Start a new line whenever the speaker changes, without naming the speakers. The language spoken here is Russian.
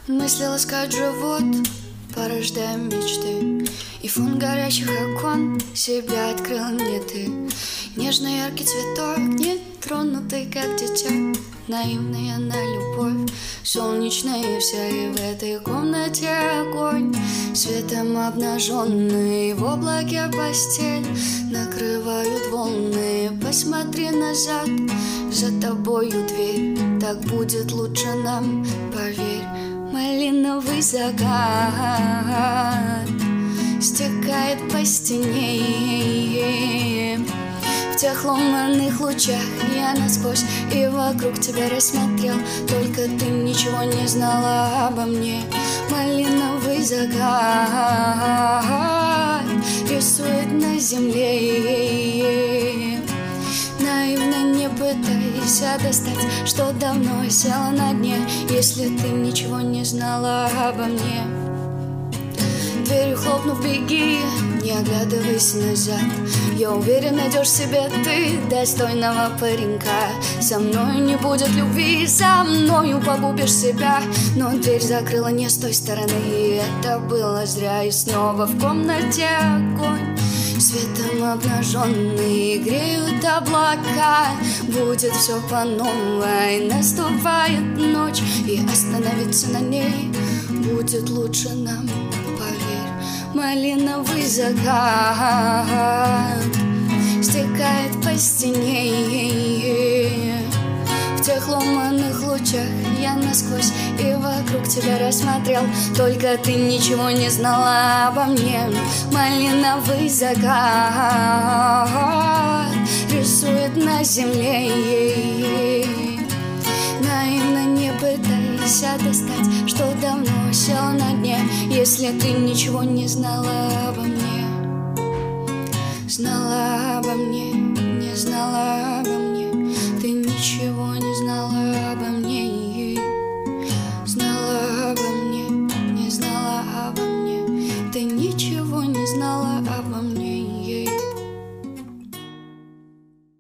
Мысли ласкают живот, порождая мечты, и фон горящих окон себя открыл мне ты. Нежный яркий цветок, не тронутый, как дитя, наивная на любовь, солнечная вся, и в этой комнате огонь, светом обнаженный, в облаке постель накрывают волны. Посмотри назад, за тобою дверь, так будет лучше нам, поверь. Малиновый закат стекает по стене. В тех ломаных лучах я насквозь и вокруг тебя рассмотрел, только ты ничего не знала обо мне. Малиновый закат рисует на земле. Наивно не пытайся достать, что давно села на дне, если ты ничего не знала обо мне. Дверью хлопнув, беги, не оглядывайся назад. Я уверен, найдешь себе ты достойного паренька. Со мной не будет любви, со мною погубишь себя. Но дверь закрыла не с той стороны, и это было зря. И снова в комнате огонь, светом обнаженный, греют облака. Будет все по новой, наступает ночь, и остановиться на ней будет лучше нам, поверь. Малиновый закат стекает по стене. В тех ломаных лучах я насквозь и вокруг тебя рассмотрел, только ты ничего не знала обо мне. Малиновый закат рисует на земле. Наивно не пытайся достать, что давно сел на дне, если ты ничего не знала обо мне. Знала обо мне, не знала обо мне, ты ничего не знала обо мне. Знала обо мне, не знала обо мне, ты ничего